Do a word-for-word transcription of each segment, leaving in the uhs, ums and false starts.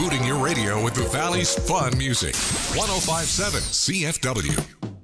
rebooting your radio with the Valley's fun music. one oh five point seven C F W.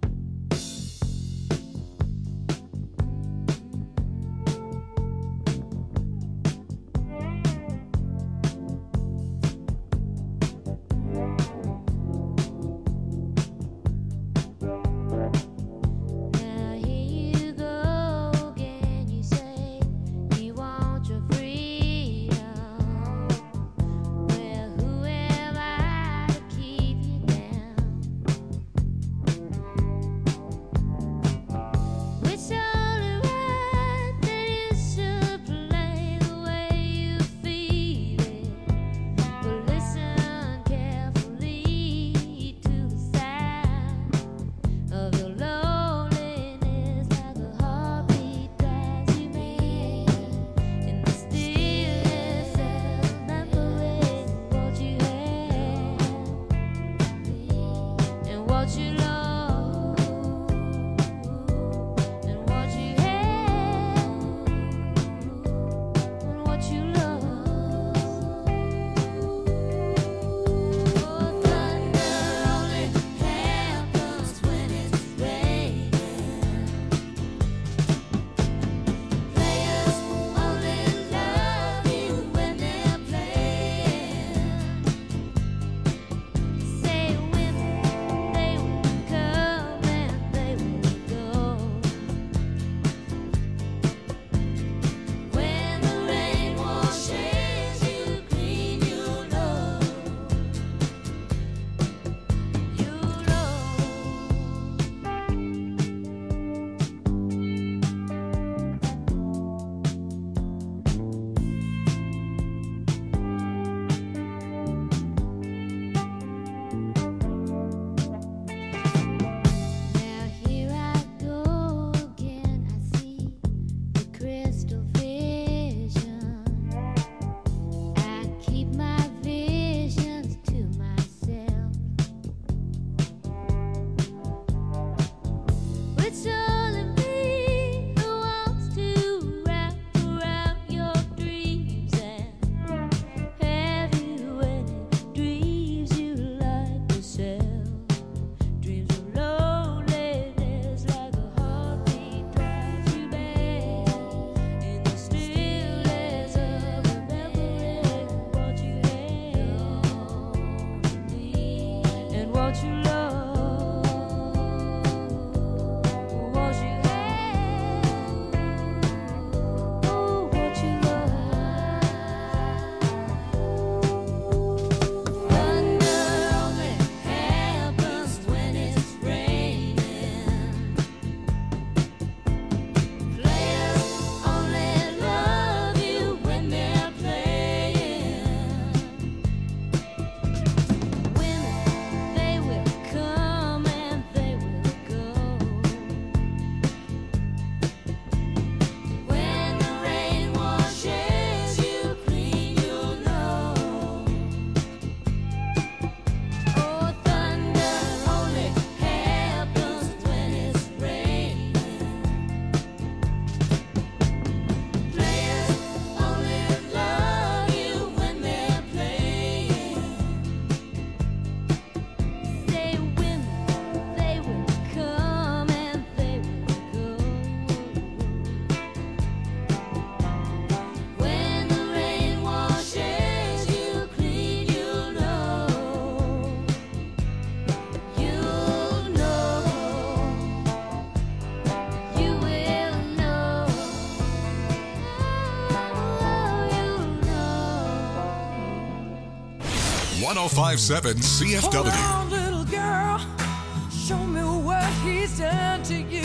one oh five point seven C F W. Hold on, little girl, show me what he's done to you.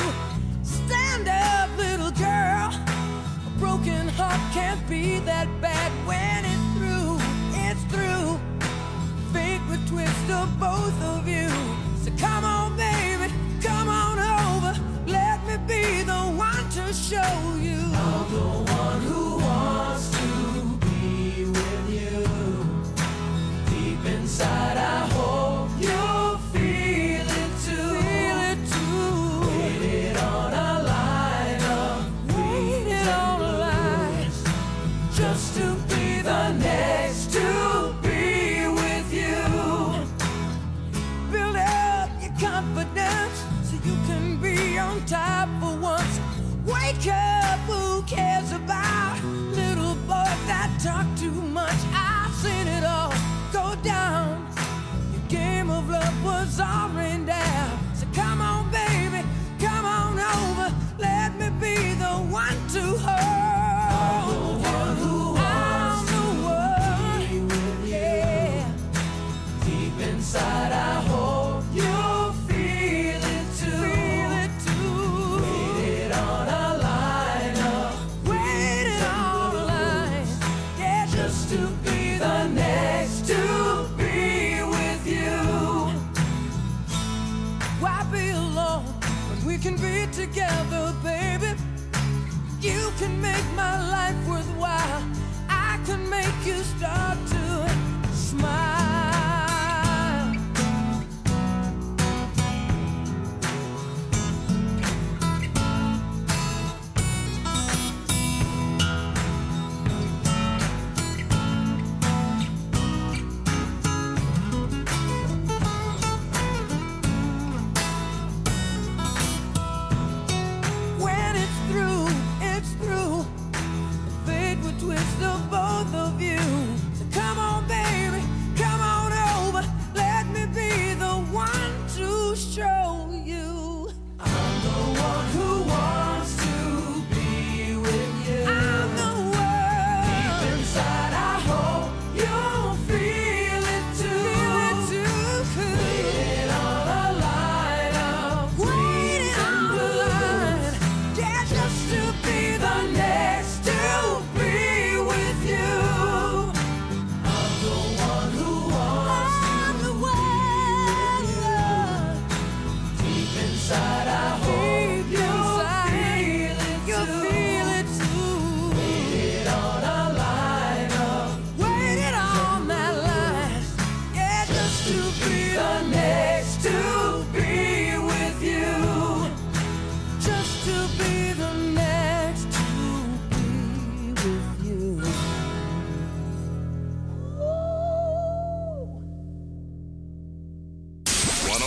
Stand up, little girl, a broken heart can't be that bad when it's through, it's through. Fate would twist of both of you. So come on, baby, come on over. Let me be the one to show you. I'm the one who wants to be with you. Deep inside, I hope you'll feel it too. Feel it too. Waited on a line of waited on a line just to be the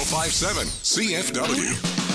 five seven C F W.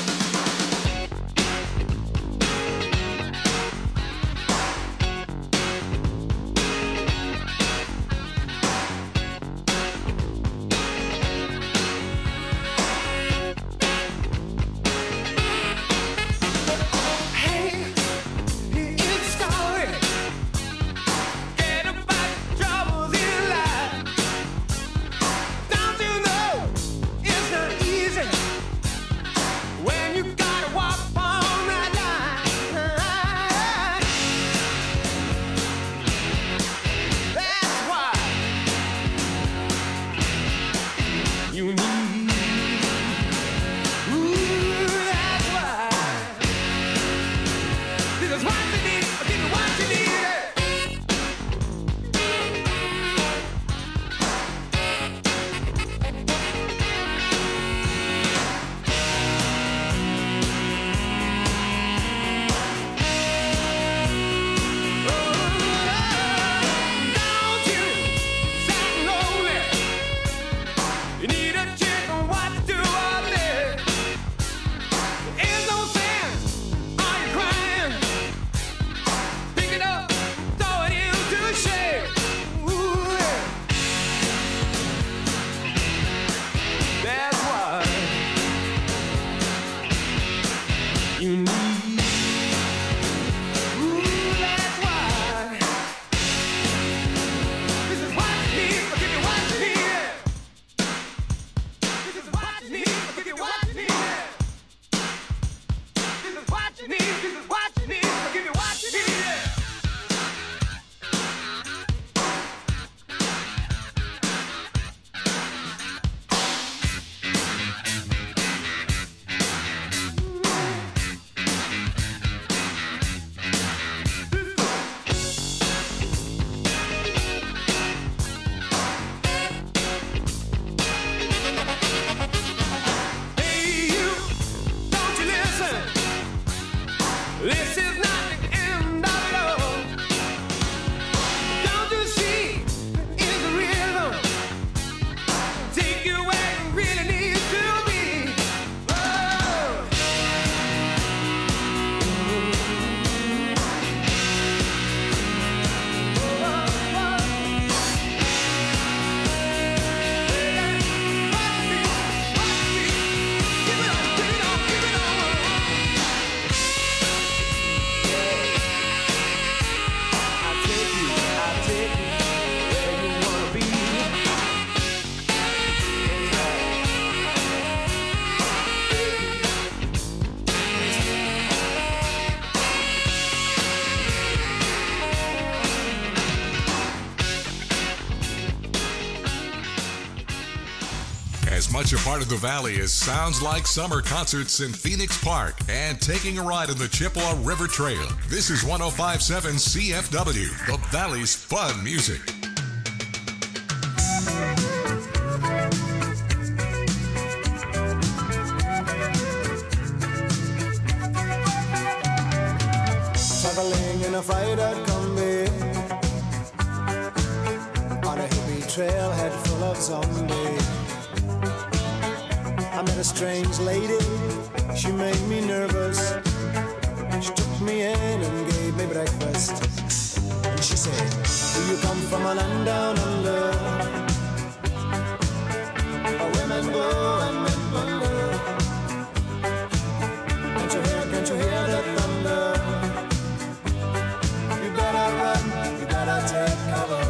As much a part of the Valley as sounds like summer concerts in Phoenix Park and taking a ride on the Chippewa River Trail. This is one oh five point seven C F W, the Valley's fun music. Traveling in a five-dot combi on a hippie trailhead full of zombies. I met a strange lady, she made me nervous. She took me in and gave me breakfast. And she said, do you come from a land down under, where women go and men plunder? Can't you hear, can't you hear the thunder? You better run, you better take cover.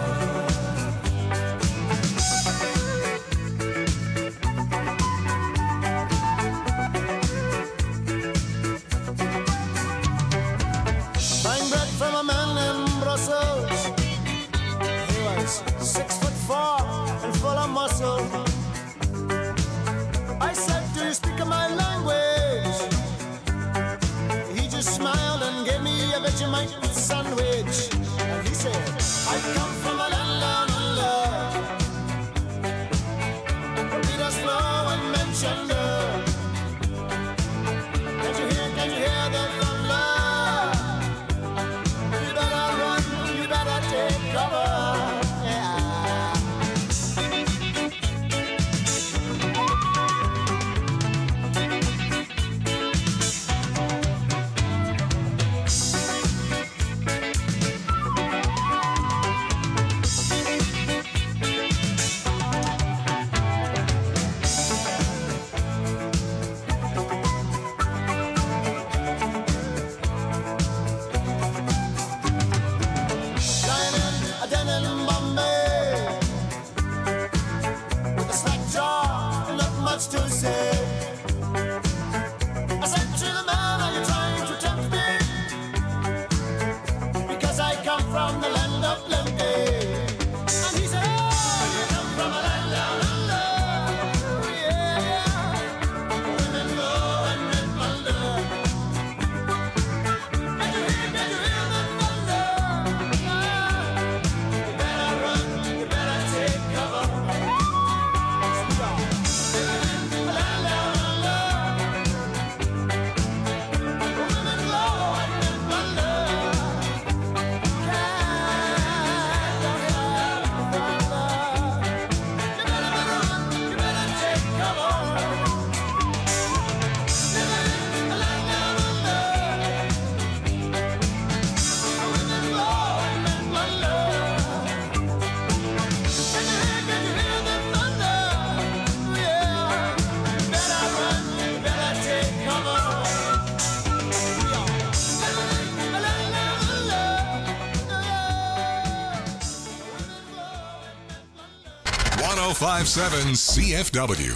Buying bread from a man in Brussels. He was six foot much to say. I said to the man, are you trying to tempt me? Because I come from the land of plenty. And he said, oh, you come from a land down under. Yeah, women go and men plunder. Can you hear, can you hear the thunder? You better run, you better take cover. one oh five point seven C F W.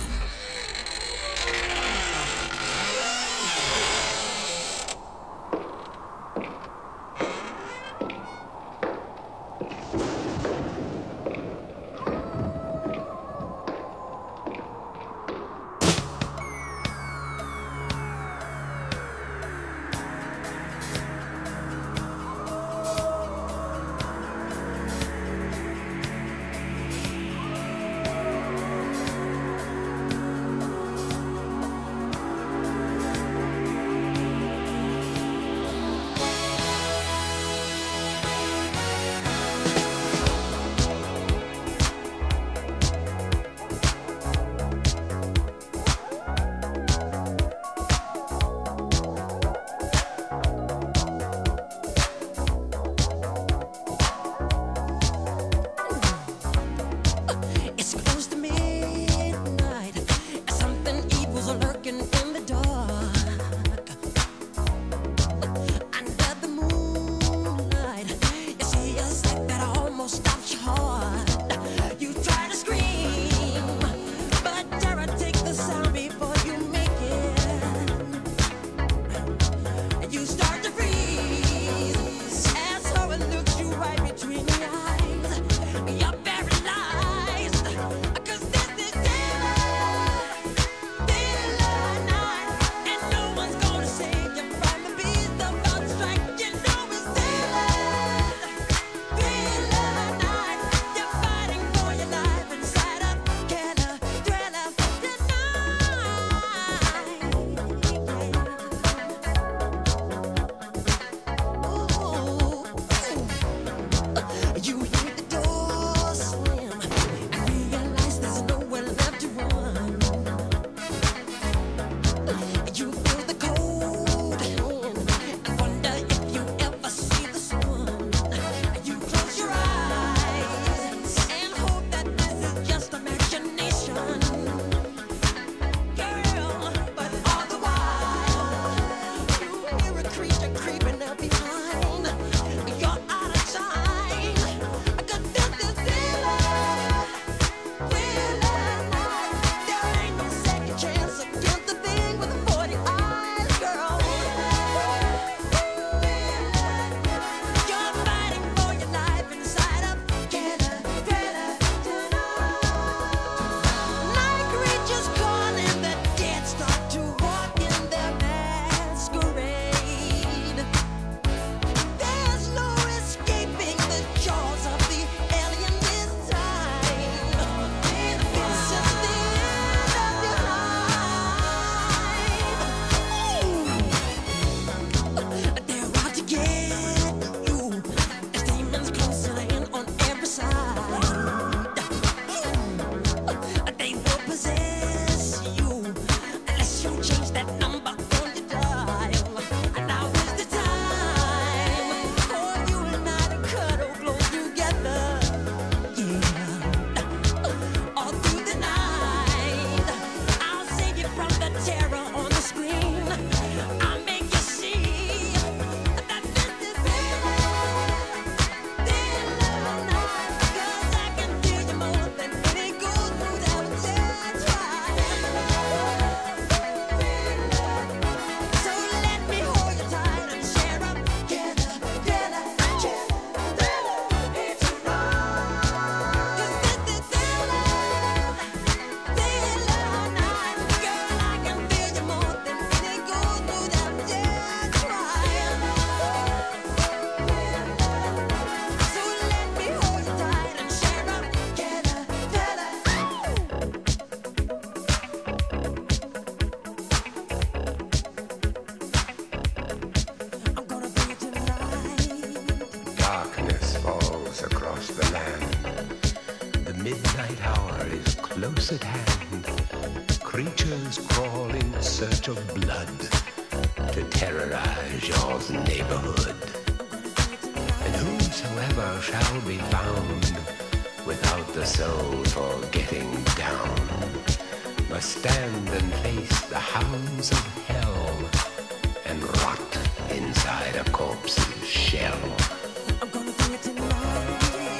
hour is close at hand. Creatures crawl in search of blood to terrorize your neighborhood. And whosoever shall be found without the soul for getting down must stand and face the hounds of hell and rot inside a corpse's shell. I'm gonna do it tonight.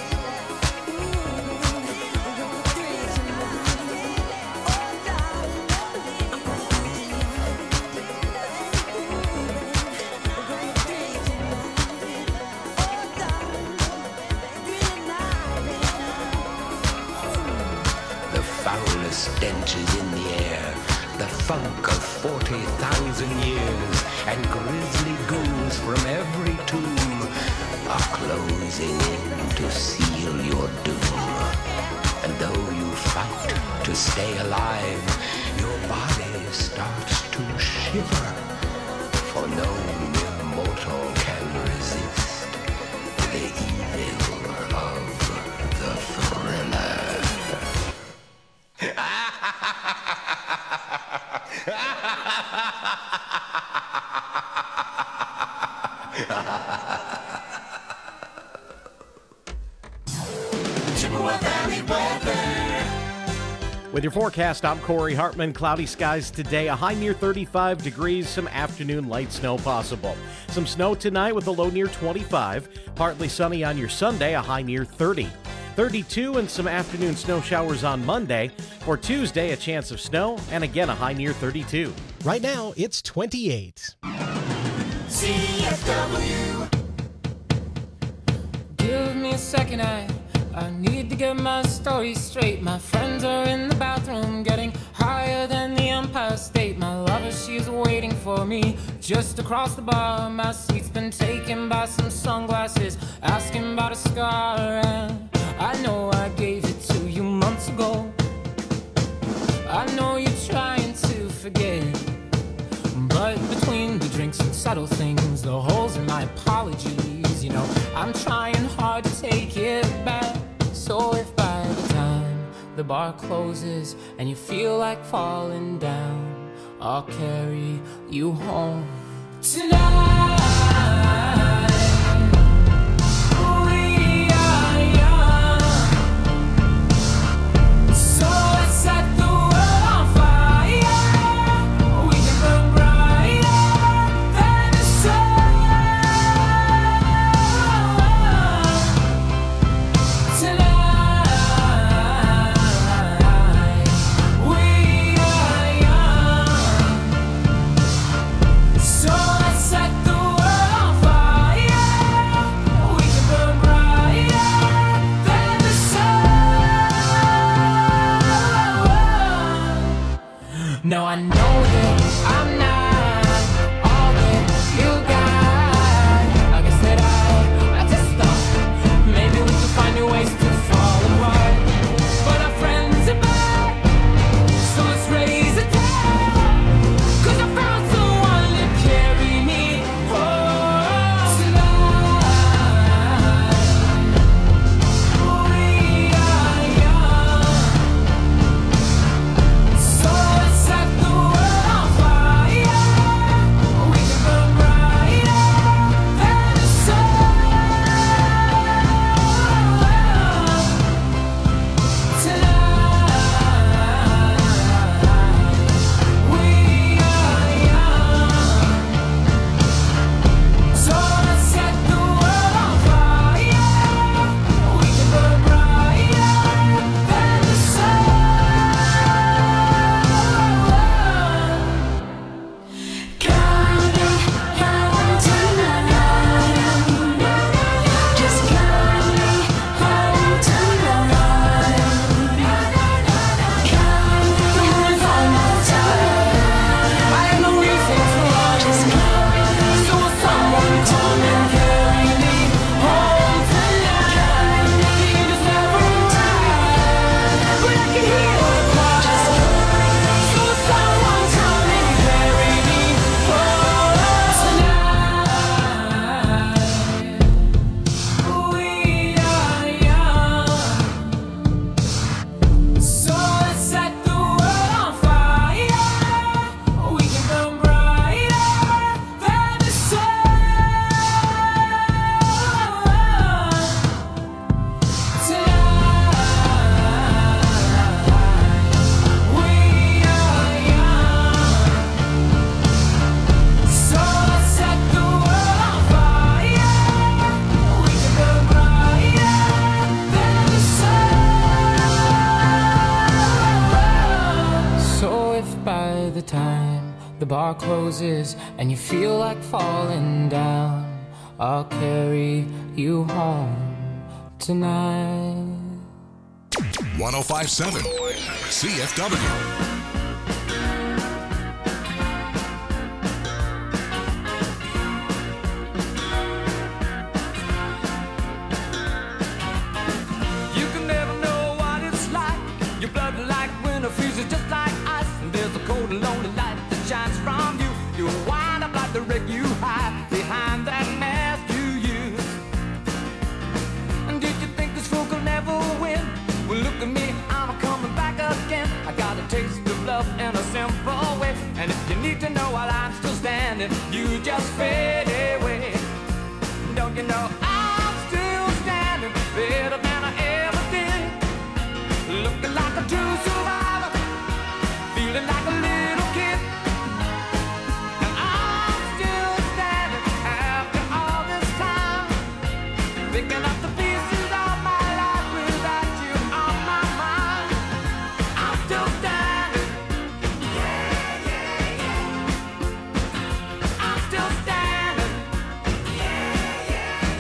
Stench is in the air, the funk of forty thousand years, and grisly ghouls from every tomb are closing in to seal your doom. And though you fight to stay alive, your body starts to shiver, for no mere mortal can resist the evil of the thriller. With your forecast, I'm Corey Hartman. Cloudy skies today, a high near thirty-five degrees, some afternoon light snow possible. Some snow tonight with a low near twenty-five. Partly sunny on your Sunday, a high near thirty. thirty-two and some afternoon snow showers on Monday. For Tuesday, a chance of snow, and again a high near thirty-two. Right now, it's twenty-eight. C F W. Give me a second, I, I need to get my story straight. My friends are in the bathroom getting higher than the Empire State. My lover, she's waiting for me just across the bar. My seat's been taken by some sunglasses, asking about a scar. And I know I gave it to you months ago. I know you're trying to forget, but between the drinks and subtle things, the holes in my apologies, you know, I'm trying hard to take it back. So if by the time the bar closes and you feel like falling down, I'll carry you home tonight. We are young, so let's set the world on fire. We can burn brighter than the sun tonight. We are young, so let's set the world on fire. We can burn brighter than the sun. Now I know that I'm not all that you got. I guess that I, I just thought maybe we could find new ways to fall apart. But our friends are back, so let's raise a toast. 'Cause I found someone to carry me home tonight. We are young, so let's set the world on fire. the bar closes and you feel like falling down, I'll carry you home tonight. one oh five point seven C F W. Freezes just like ice, and there's a cold and lonely light that shines from you. You wind up like the wreck you hide behind that mask you use. And did you think this fool could never win? Well, look at me, I'm coming back again. I got a taste of love in a simple way, and if you need to know while I'm still standing, you just fade away. Don't you know I'm still standing better than I ever did, looking like a true survivor, feeling like a little kid. And I'm still standing after all this time, picking up the pieces of my life without you on my mind. I'm still standing. Yeah, yeah, yeah. I'm still standing. Yeah, yeah,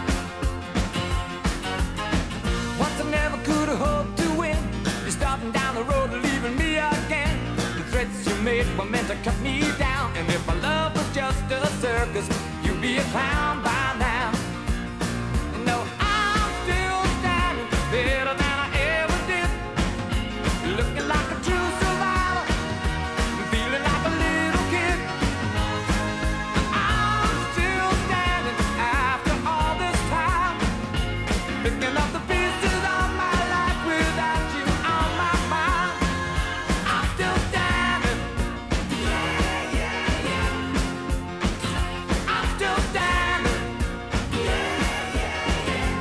yeah. Once I never could have hoped to win. You're starting down the road, leaving me again. The threats you made were meant to cut me down, and if my love was just a circus, you'd be a clown by now. No, I'm still standing better than I ever did, looking like a true survivor, feeling like a little kid. I'm still standing after all this time, picking up the pieces of my life without you on my mind. I'm still standing. Yeah, yeah, yeah. I'm still standing. Yeah, yeah, yeah.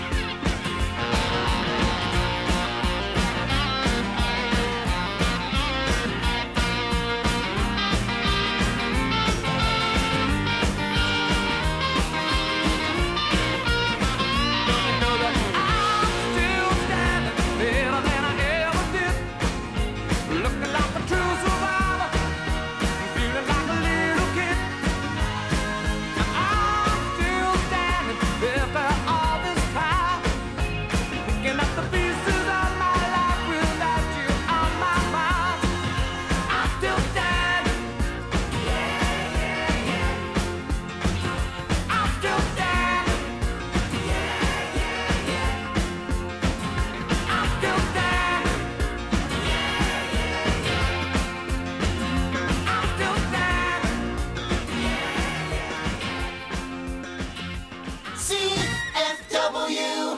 Don't you know that I'm still standing better than I ever did, looking like a true survivor, feeling like a little kid. I'm still standing after all this time, picking up the pieces of my life without you on my mind. I'm still standing. Yeah, yeah, yeah. I'm still standing. Yeah, yeah, yeah. I'm still standing. Yeah, yeah, yeah. I'm still standing. C F W.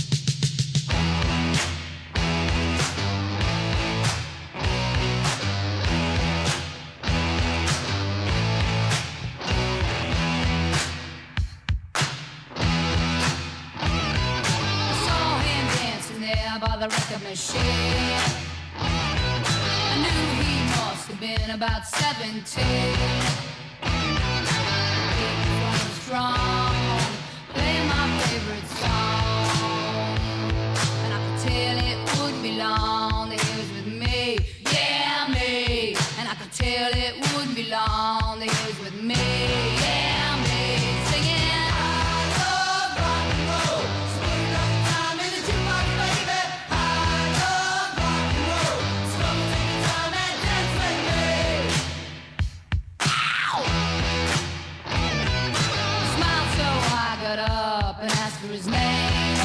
I saw him dancing there by the record machine. I knew he must have been about seventeen. He was strong, playing my favorite song, and I could tell it wouldn't be long that he was with me, yeah, me. And I could tell it wouldn't be long that he was with me, yeah, me. Singing, I love rock and roll. So put enough time in the jukebox, baby. I love rock and roll. So come and take your time and dance with me. Ow! He smiled so I got up and asked for his name.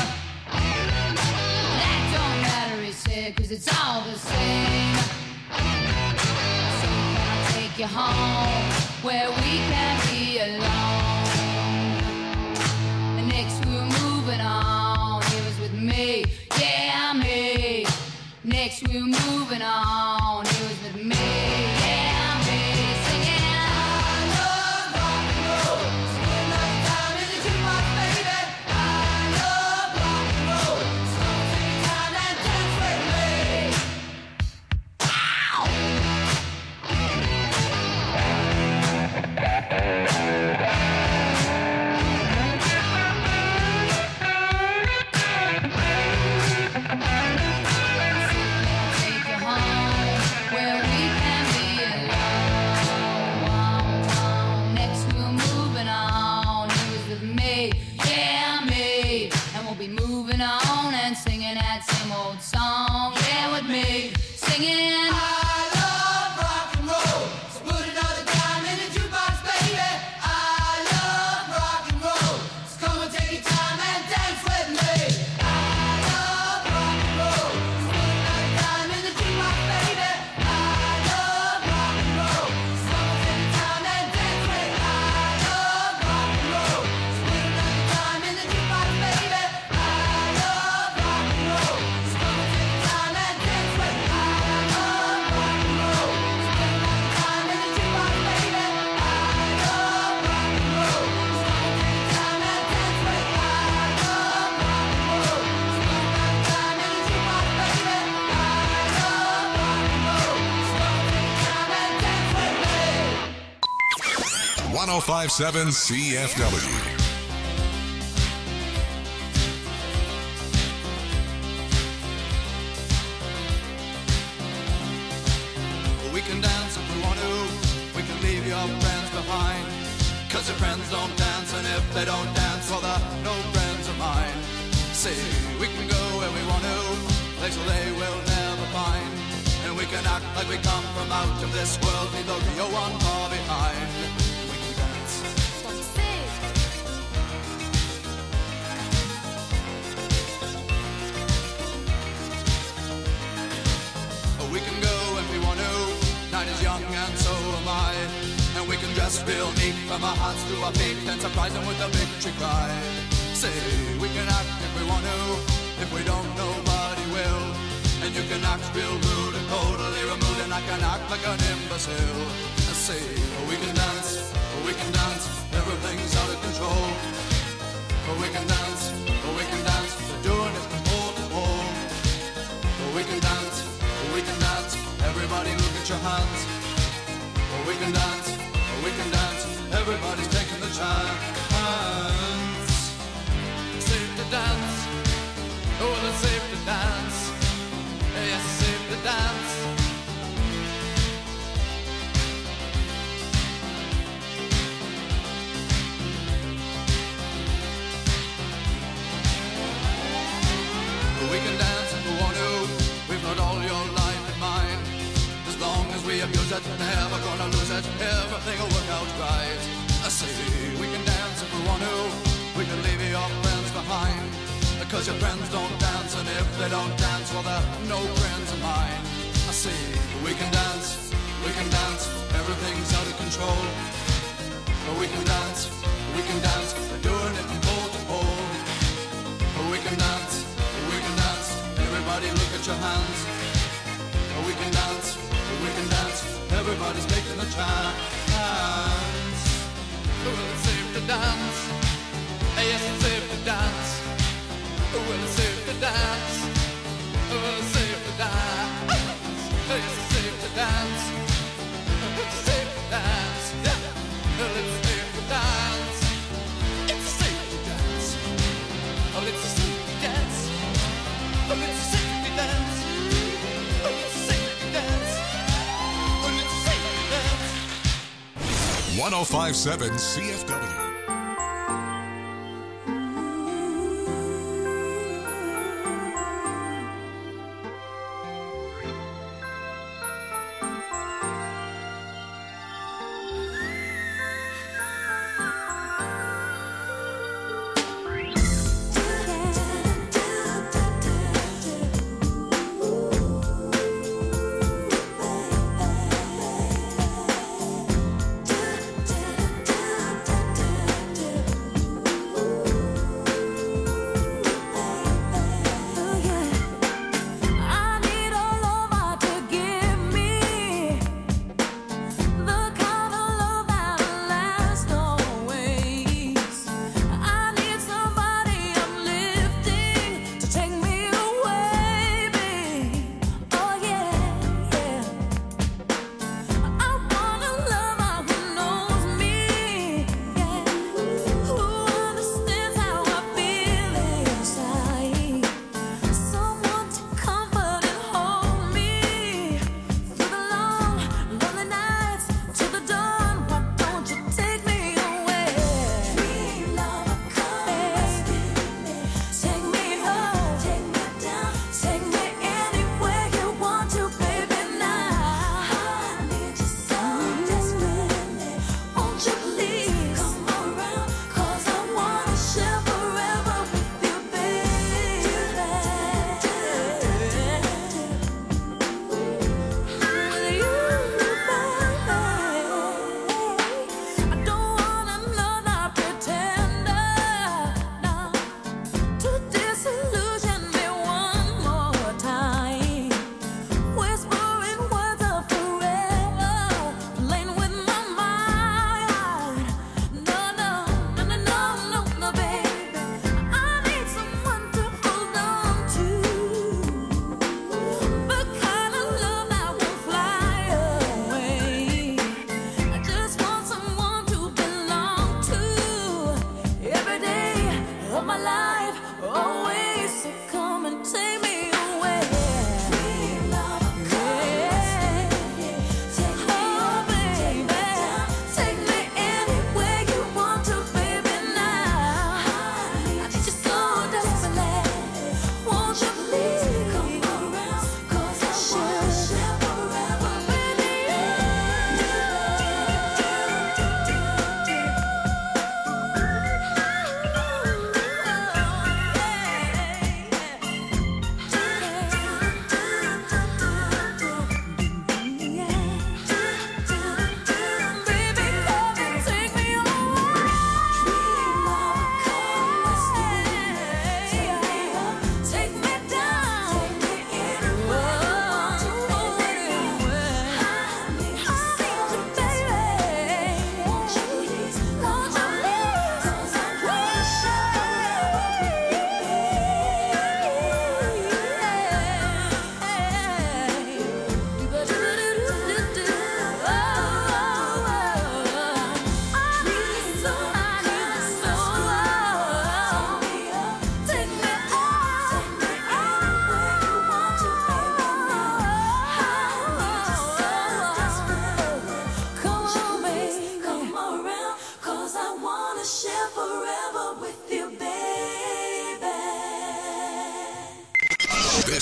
That don't matter, he said, 'cause it's all the same. So can I take you home where we can be alone? And next we were moving on. He was with me, yeah, me. Next we were moving on. He was with me, yeah, me. Singing, I love rock and roll. So put enough time in the jukebox, baby. I love rock and roll. So take your time and dance with me. Ow! Take you home where we can be oh five point seven C F W. We can dance if we want to, we can leave your friends behind. Cause your friends don't dance, and if they don't dance, well they're no friends of mine. See, we can go where we want to, places they will never find. And we can act like we come from out of this world, leave the real one far behind. We can dance. We can go if we want to, night is young and so am I. And we can dress real neat from our hearts to our feet and surprise them with a victory cry. Say, we can act if we want to, if we don't nobody will. And you can act real rude and totally removed, and I can act like an imbecile. I say, we can dance, we can dance, everything's out of control. We can dance, we can dance, we're doing it from pole to pole. We can dance, we can dance, everybody look at your hands. We can dance, we can dance, everybody's taking the chance. Safe to dance, oh it's safe to dance. Yes, it's safe to dance. We can dance if we want to, we've got all your life in mind. As long as we abuse it, never gonna lose it, everything will work out right. I say, we can dance if we want to, we can leave your friends behind. Because your friends don't dance, and if they don't dance, well they're no friends of mine. I say, we can dance, we can dance, everything's out of control. We can dance, we can dance, we're doing it from pole to pole. We can dance, we can dance, everybody look at your hands. We can dance, we can dance, everybody's taking the chance. Well, it's safe to dance, yes it's safe to dance. Well, it's safe to dance, well it's safe to dance. Yes it's safe to dance, it's safe to dance. Well, it's safe to dance, it's safe to dance. Oh, it's safe to dance, oh it's safe to dance. Oh, it's safe to dance, oh it's safe to dance. one oh five point seven C F W. Da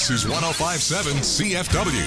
This is one oh five point seven C F W.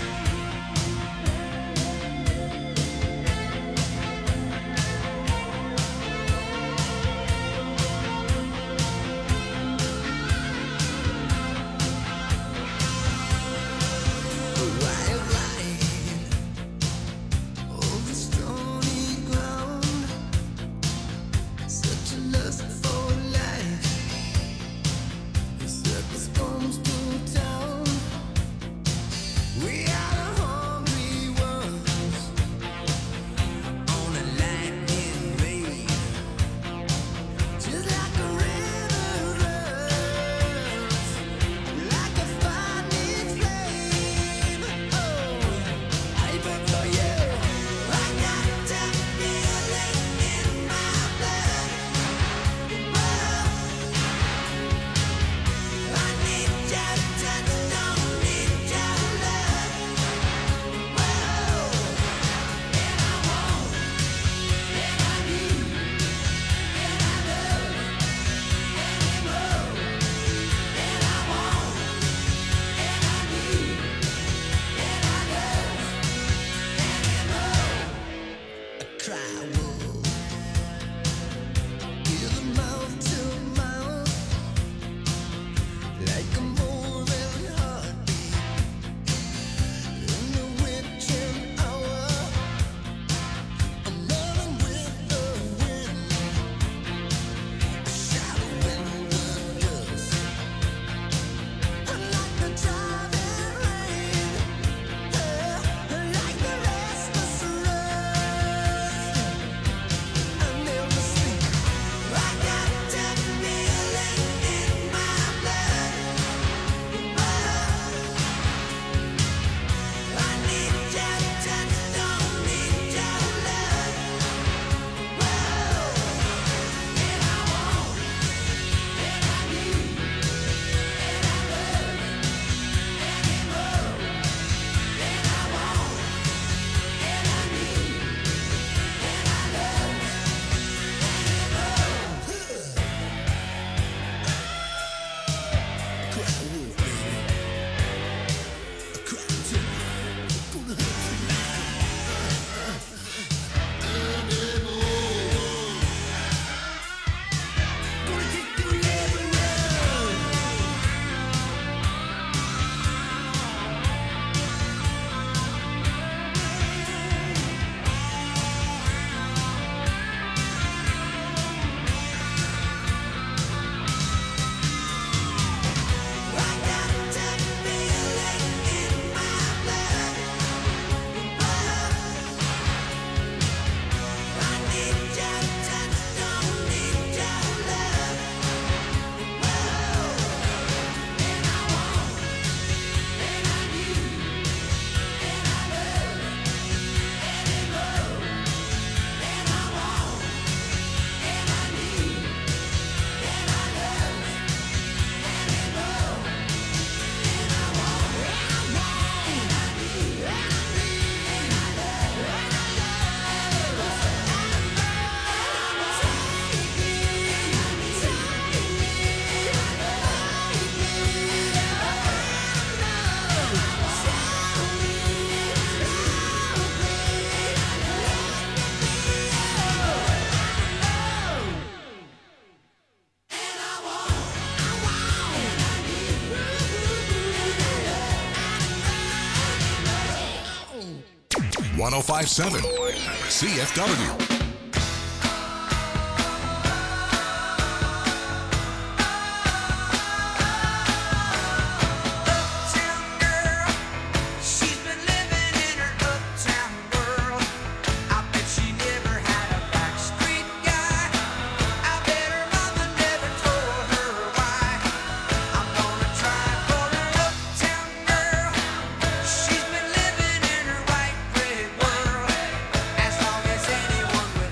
one oh five point seven C F W. As long as anyone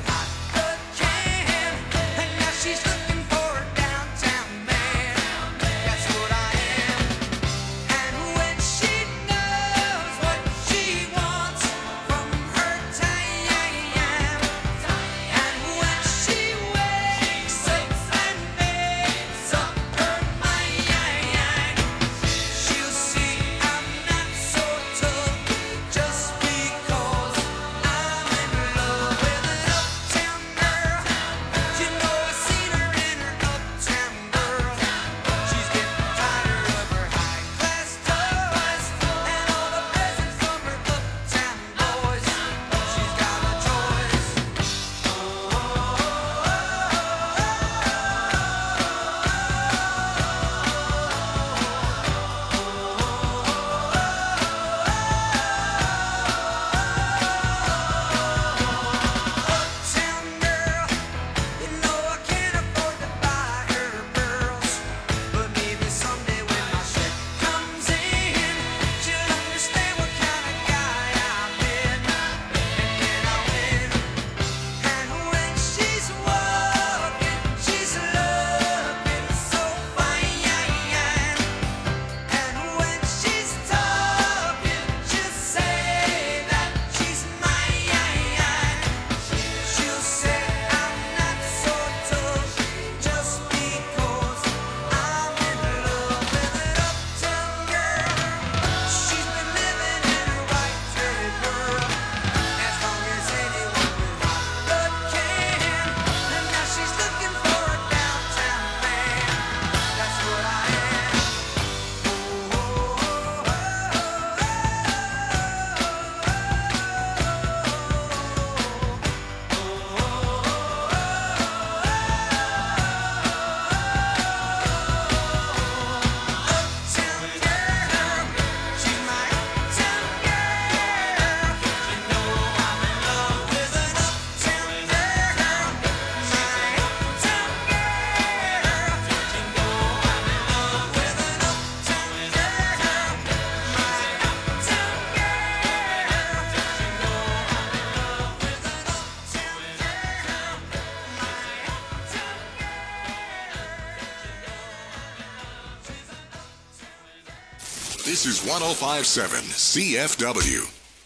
This is one oh five point seven C F W.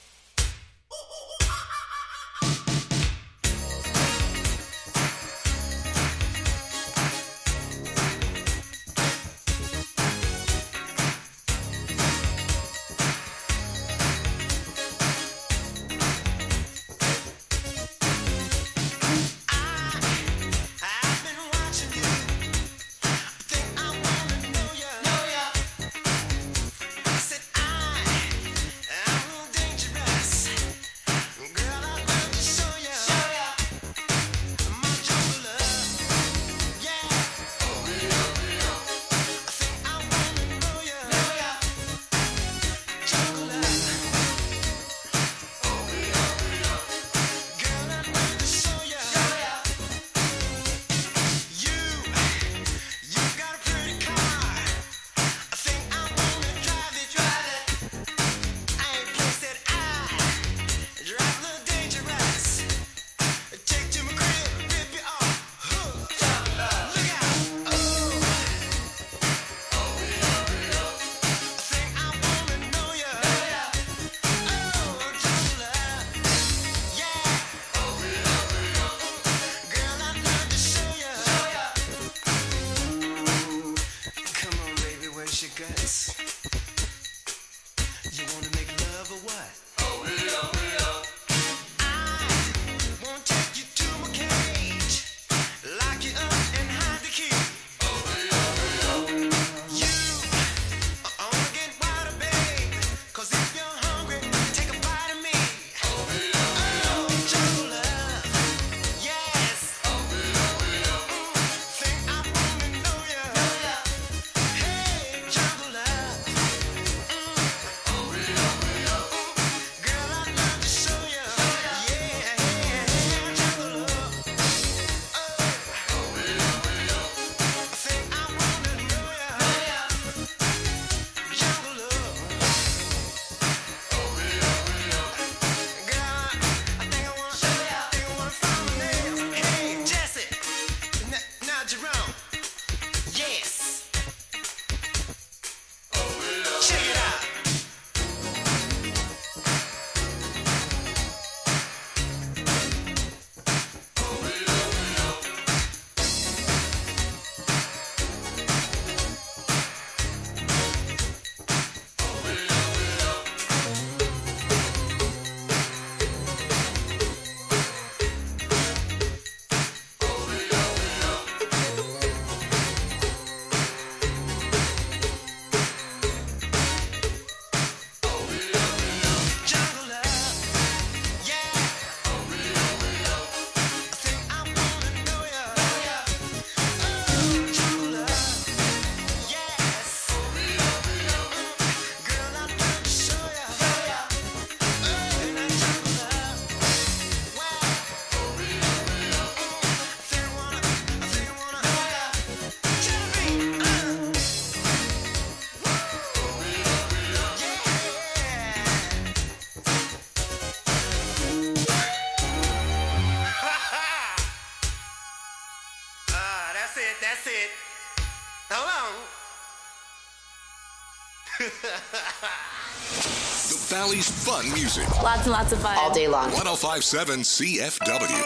The Valley's fun music. Lots and lots of fun. All day long. one oh five point seven C F W.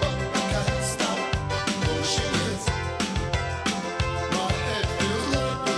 My head feels like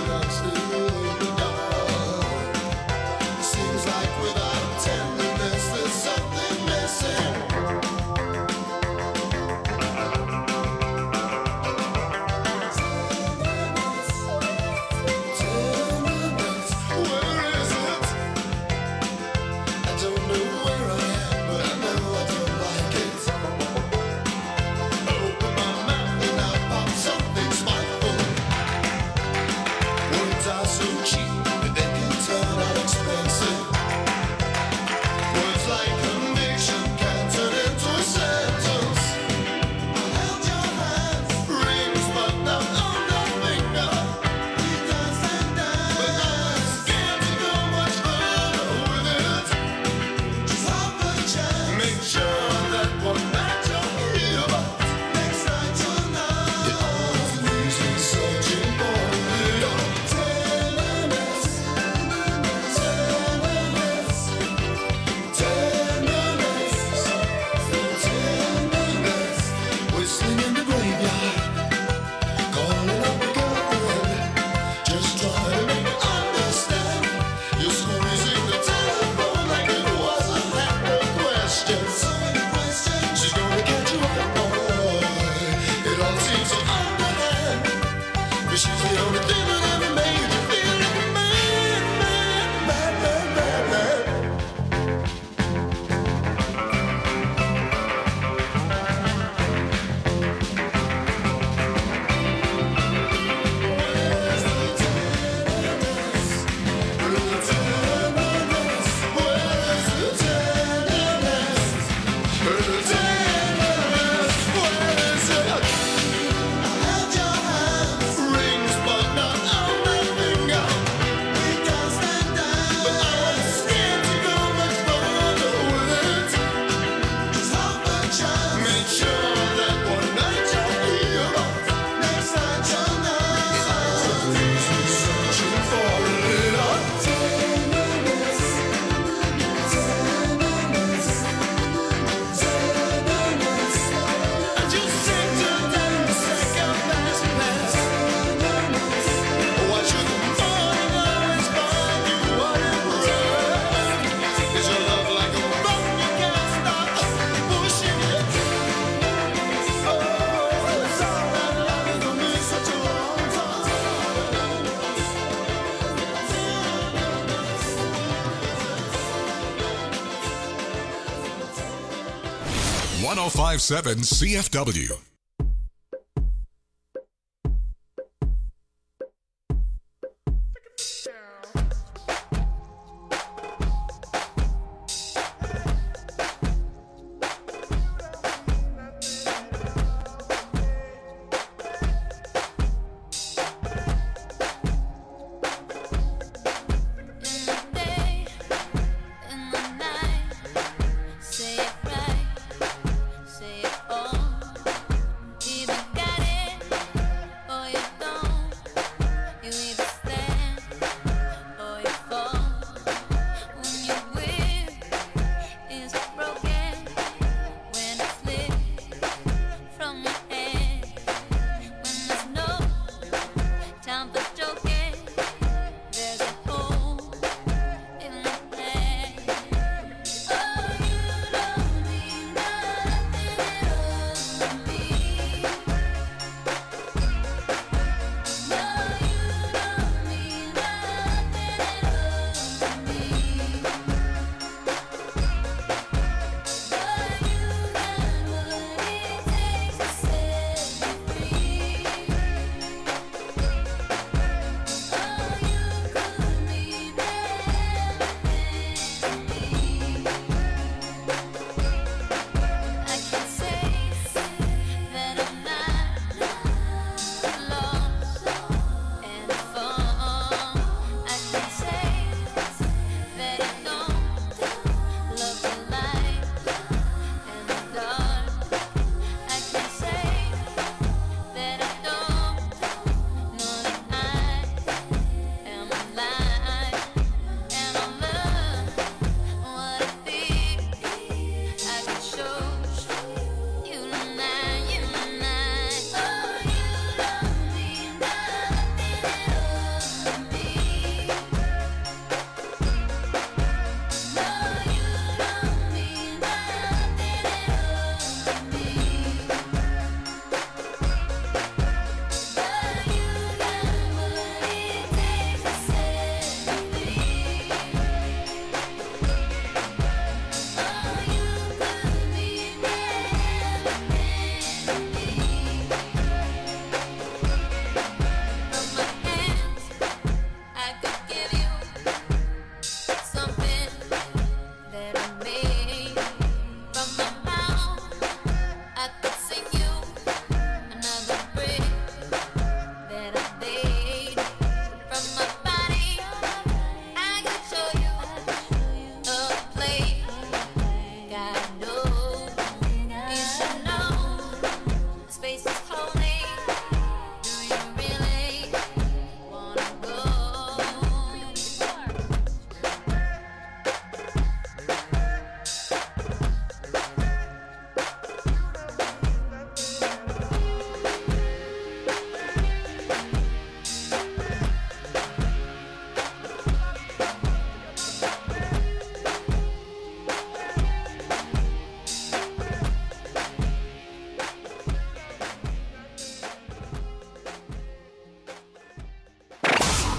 Lying in the graveyard, calling up your girlfriend, just trying to make her understand. You're squeezing the telephone like it wasn't that no question. So many questions. She's gonna catch you up, boy. It all seems so underhand, but she's the only thing that ever made you feel like a man, man, man, man, man, man. one oh five point seven C F W. Say it right, say it all.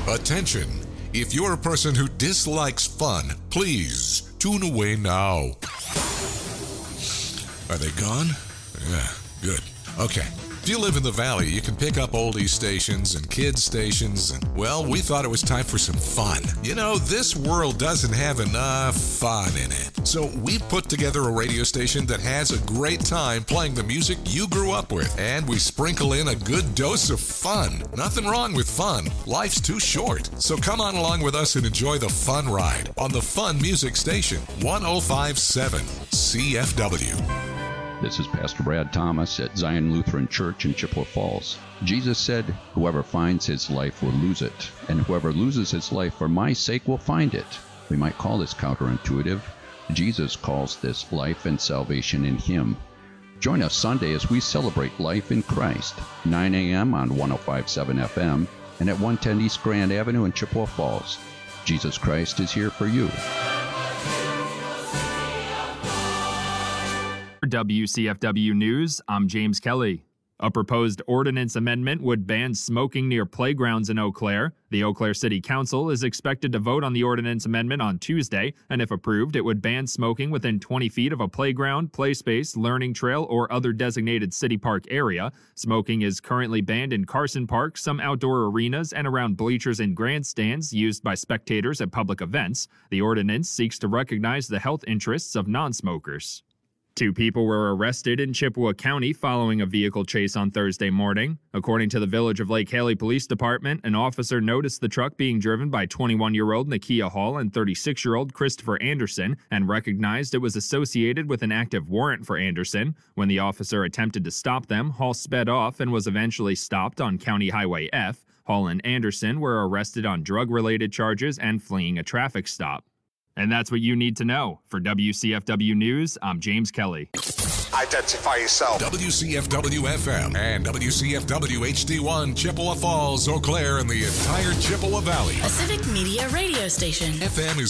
Attention! If you're a person who dislikes fun, please tune away now. Are they gone? Yeah, good. Okay. If you live in the Valley, you can pick up oldies stations and kids stations, and, well, we thought it was time for some fun. You know, this world doesn't have enough fun in it. So we put together a radio station that has a great time playing the music you grew up with, and we sprinkle in a good dose of fun. Nothing wrong with fun. Life's too short. So come on along with us and enjoy the fun ride on the Fun Music Station, one oh five point seven C F W. This is Pastor Brad Thomas at Zion Lutheran Church in Chippewa Falls. Jesus said, "Whoever finds his life will lose it, and whoever loses his life for my sake will find it." We might call this counterintuitive. Jesus calls this life and salvation in him. Join us Sunday as we celebrate life in Christ, nine a.m. on one oh five point seven F M and at one ten East Grand Avenue in Chippewa Falls. Jesus Christ is here for you. For W C F W News, I'm James Kelly. A proposed ordinance amendment would ban smoking near playgrounds in Eau Claire. The Eau Claire City Council is expected to vote on the ordinance amendment on Tuesday, and if approved, it would ban smoking within twenty feet of a playground, play space, learning trail, or other designated city park area. Smoking is currently banned in Carson Park, some outdoor arenas, and around bleachers and grandstands used by spectators at public events. The ordinance seeks to recognize the health interests of non-smokers. Two people were arrested in Chippewa County following a vehicle chase on Thursday morning. According to the Village of Lake Haley Police Department, an officer noticed the truck being driven by twenty-one-year-old Nakia Hall and thirty-six-year-old Christopher Anderson and recognized it was associated with an active warrant for Anderson. When the officer attempted to stop them, Hall sped off and was eventually stopped on County Highway F. Hall and Anderson were arrested on drug-related charges and fleeing a traffic stop. And that's what you need to know. For W C F W News, I'm James Kelly. Identify yourself. W C F W F M and W C F W H D one, Chippewa Falls, Eau Claire, and the entire Chippewa Valley. A Civic Media radio station. F M is